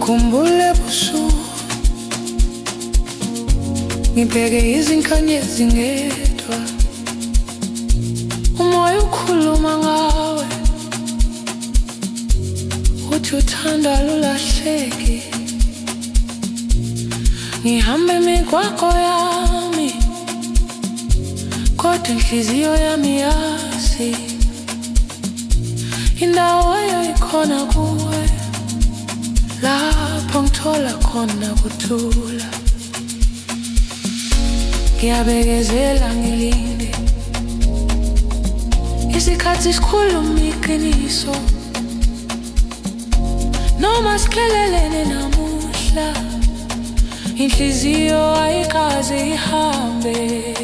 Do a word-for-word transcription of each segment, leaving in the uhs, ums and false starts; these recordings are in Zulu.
Ngikhumbule busuku ngibheke izinkanyezi ngedwa, umoya ukhuluma ngawe uthi uthanda lulahleki. Ngihamba imigwaqo yami kodwa inhliziyo yami yazi indawo ikhona kuwe, lapho ngithola khona kuthula. Ngiyabekezela ngilinde isikhathi sikhuluma iqiniso, noma siqhelelene namuhla inhliziyo ayikaze ihambe.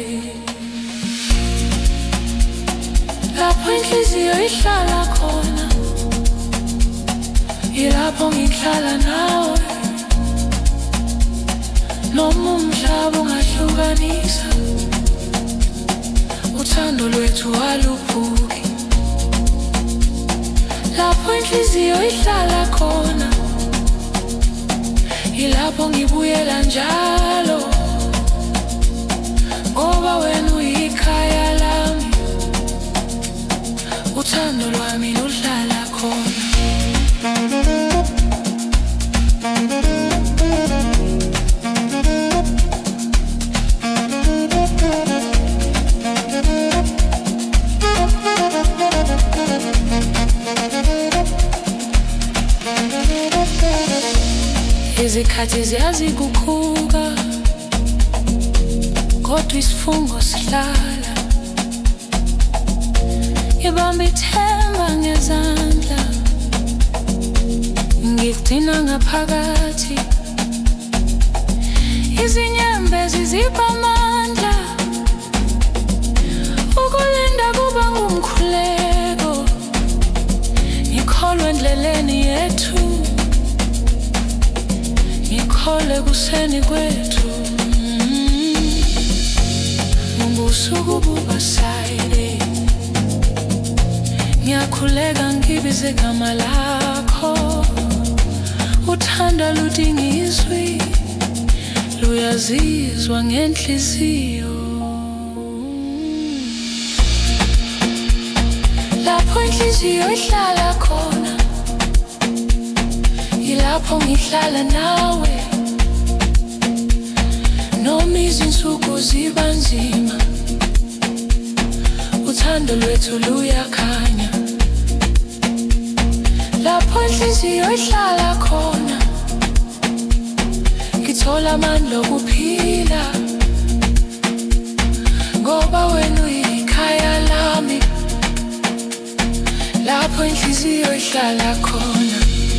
Lapho inhliziyo ihlala khona ilapho ngihlala nawe, noma umhlaba ungahlukanisa uthando lwethu aluphuki. Lapho inhliziyo ihlala khona ilapho ngibuyela njalo, ngoba wena uyikhaya lami, uthando lwami luhlala khona. Izikhathi ziyaziguquka kodwa isifungo sihlala. Ngibamba ithemba ngezandla, ngigcina ngaphakathi izinyembezi zipha amandla. Ukulinda kuba ngumkhuleko, ngikholwa endleleni yethu, ngikhole kuseni kwethu. Ngobusuku bubasayile ngiyakhuleka ngibize igama lakho, uthanda ludinga izwi, luyazizwa ngenhliziyo. Lapho inhliziyo ihlala khona ilapho ngihlala nawe, noma izinsuku ziba nzima uthando lwethu luyakhanya. Lapho inhliziyo ihlala khona ngithola amandla okuphila, ngoba wena uyikhaya lami, lapho inhliziyo ihlala khona.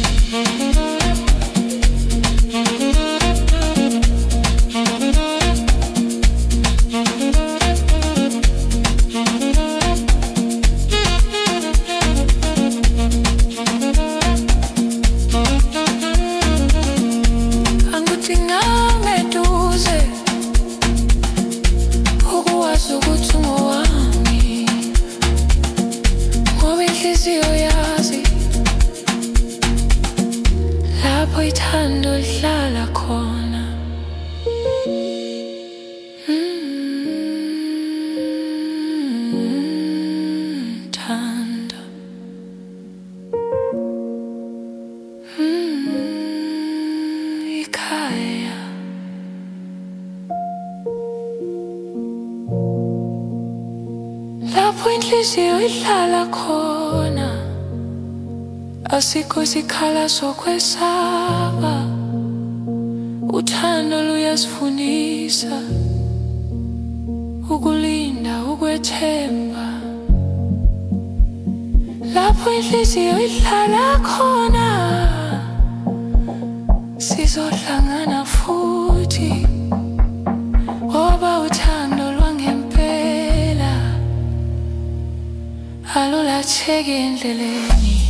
Lapho ithando lihlala khona. Mm, thando. Mm, ikhaya. Lapho inhliziyo ihlala khona, asikho isikhala sokwesaba, uthando luyasifundisa ukulinda, ukwethemba. Lapho inhliziyo ihlala khona sizohlangana futhi, ngoba uthando lwangempela alulatheki endleleni.